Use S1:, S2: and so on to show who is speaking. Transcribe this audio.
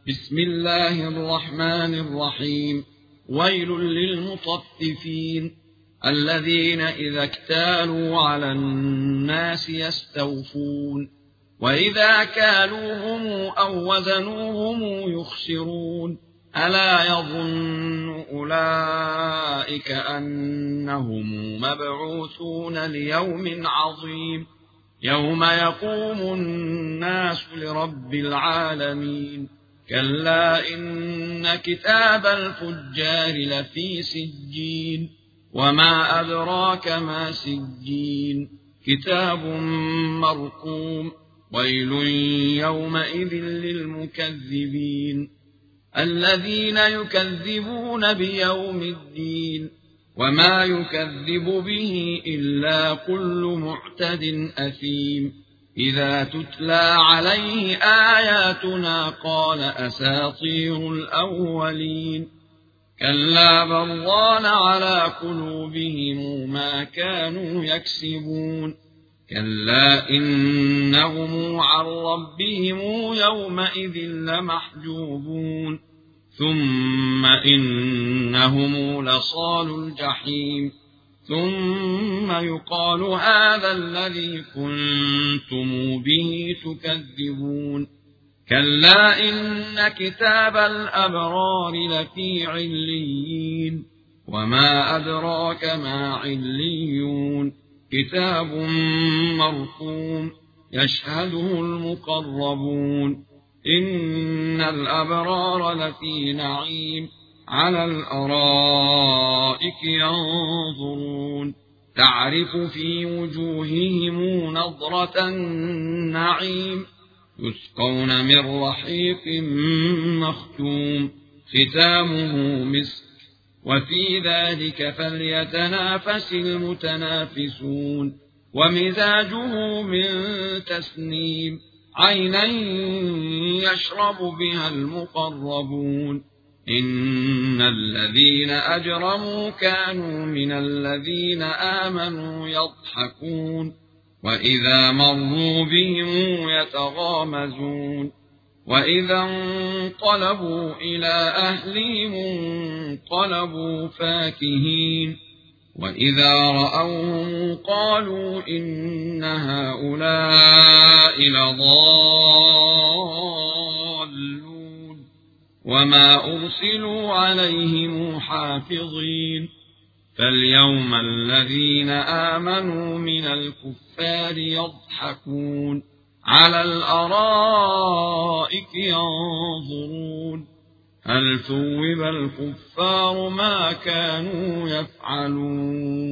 S1: بسم الله الرحمن الرحيم. ويل للمطففين الذين إذا اكتالوا على الناس يستوفون وإذا كالوهم أو وزنوهم يخسرون ألا يظن أولئك أنهم مبعوثون ليوم عظيم يوم يقوم الناس لرب العالمين كلا إن كتاب الفجار لفي سجين وما أدراك ما سجين كتاب مرقوم ويل يومئذ للمكذبين الذين يكذبون بيوم الدين وما يكذب به إلا كل معتد أثيم إذا تتلى عليه آياتنا قال أساطير الأولين كلا بل ران على قلوبهم ما كانوا يكسبون كلا إنهم عن ربهم يومئذ لمحجوبون ثم إنهم لصالوا الجحيم ثم يقال هذا الذي كنتم به تكذبون كلا إن كتاب الأبرار لفي عليين وما أدراك ما عليون كتاب مرقوم يشهده المقربون إن الأبرار لفي نعيم على الأرائك ينظرون تعرف في وجوههم نضرة النعيم يسقون من رحيق مختوم ختامه مسك وفي ذلك فليتنافس المتنافسون ومزاجه من تسنيم عينا يشرب بها المقربون إن الذين أجرموا كانوا من الذين آمنوا يضحكون وإذا مروا بهم يتغامزون وإذا انقلبوا إلى أهلهم انقلبوا فاكهين وإذا رأوهم قالوا إن هؤلاء لضالون وما أرسلوا عليهم حافظين فاليوم الذين آمنوا من الكفار يضحكون على الأرائك ينظرون هل ثوب الكفار ما كانوا يفعلون